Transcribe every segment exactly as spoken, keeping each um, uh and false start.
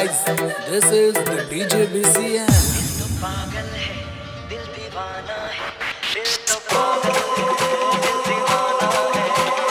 guys, this is the D J B C M. पागल है दिल दीवाना है दिल तो पागल है दिल दीवाना है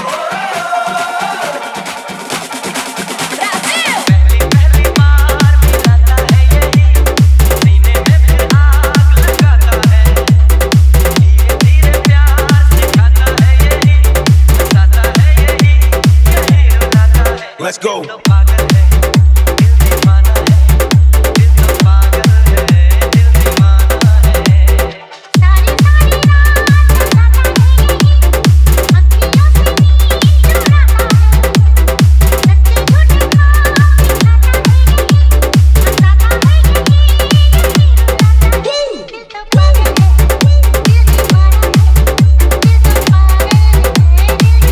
पहली पहली बार मिलाता है यही सीने में फिर आग लगाता है धीरे धीरे प्यार सिखाता है यही बताता है यही यही रुलाता है Let's go. तो पागल है दिल दीवाना है दिल तो पागल है दिल दीवाना है सारी सारी रात जगाता है अखियों से नींद चुराता है सच्चे झूठे ख्वाब दिखाता है बताता है यही यही रुलाता है दिल तो पागल है दिल दीवाना है दिल तो पागल है दिल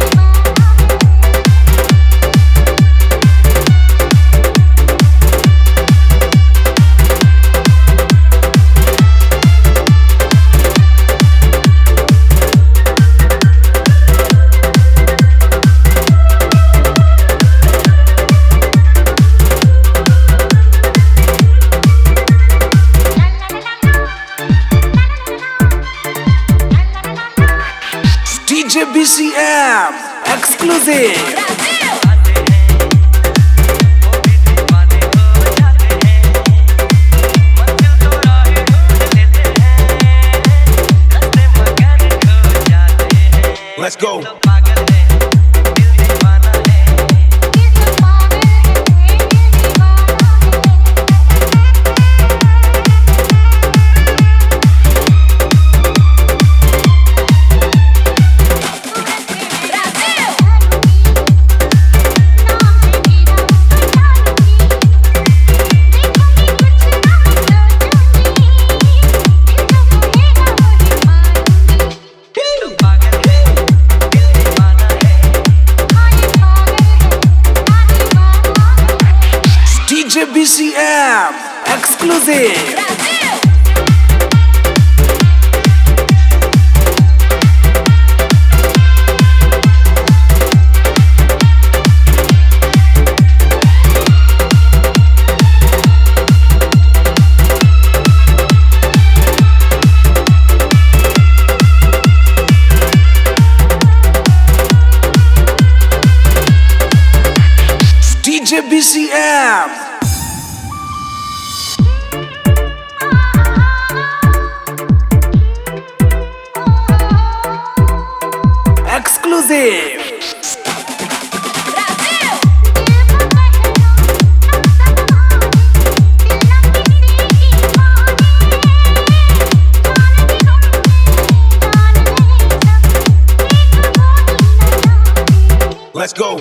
D J B C M exclusive. आते हैं वो भी दीवाने हो जाते हैं मंजिल तो राह ढूंढ लेते हैं रास्ते मगर खो जाते हैं Let's go. तो पागल है दिल दीवाना है दिल तो पागल है दिल दीवाना तो पागल है दिल दीवाना है D J B C M exclusive. D J B C M exclusive. Let's go.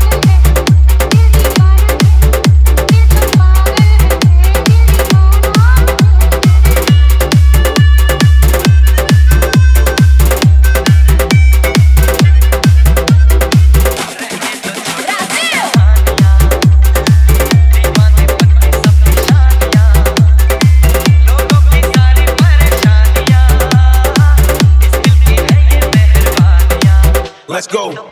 दीवाने बन के सब निशानियां लोगों की सारी परेशानियां इस दिल की है ये मेहरबानियां Let's go.